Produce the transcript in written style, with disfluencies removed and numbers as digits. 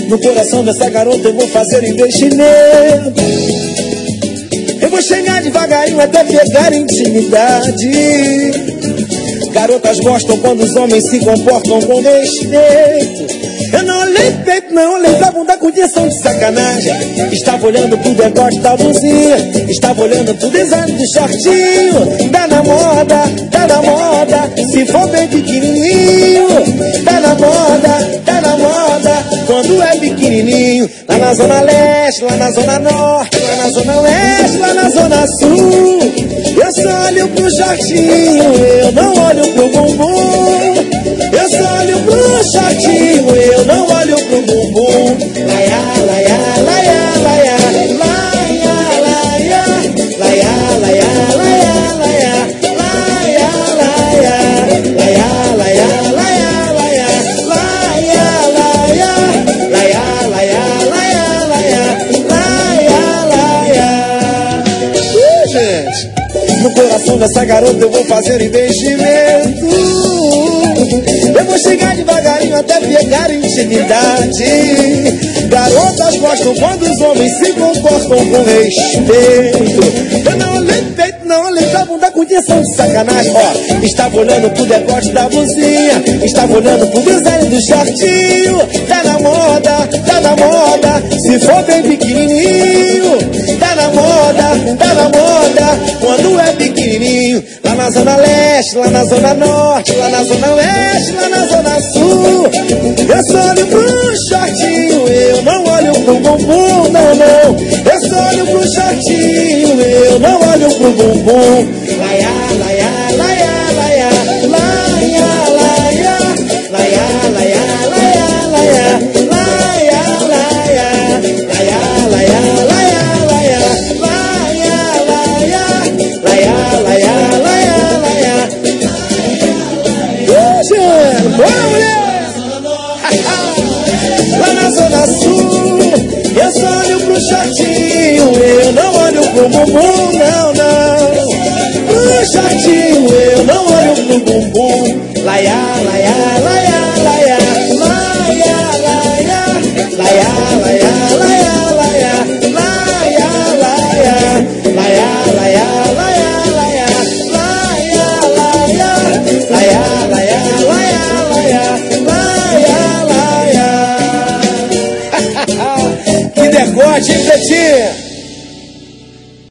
No coração dessa garota eu vou fazer investimento. Eu vou chegar devagarinho até pegar intimidade. Garotas gostam quando os homens se comportam com respeito. Eu não olhei peito, não olhei pra bunda com intenção de sacanagem. Estava olhando pro decote da blusinha, estava olhando pro design do shortinho. Tá na moda, tá na moda, se for bem pequenininho. Tá na moda, tá na moda, quando é pequenininho. Lá na zona leste, lá na zona norte, lá na zona oeste, lá na zona sul. Eu só olho pro shortinho, eu não olho pro bumbum. Eu só olho pro shortinho, eu não olho pro bumbum. Laia, laia, laia, laia, laia, laia, laia, laia, laia, laia, laia, laia, laia, laia, laia, laia, laia, laia, laia, laia. Gente, no coração dessa garota eu vou fazer investimento. Eu vou chegar devagarinho até pegar intimidade. Garotas gostam quando os homens se comportam com respeito. Eu não olhei peito, não olhei pra bunda com intenção de sacanagem. Ó, estava olhando pro decote da blusinha, estava olhando pro design do shortinho. Tá na moda, tá na moda, se for bem pequenininho. Tá na moda, tá na moda, quando é pequenininho. Lá na zona leste, lá na zona norte, lá na zona oeste, lá na zona sul. Eu só olho pro shortinho, eu não olho pro bumbum, não, não. Eu só olho pro shortinho, eu não olho pro bumbum. Laia, laia, laia, laia, laia, laia, laia, laia, laia, laia, laia, laia, laia, laia, bora, mulher! Lá na zona sul, eu só olho pro shortinho, eu não olho pro bumbum, não, não. Pro shortinho, eu não olho pro bumbum. Laia, laia, laia,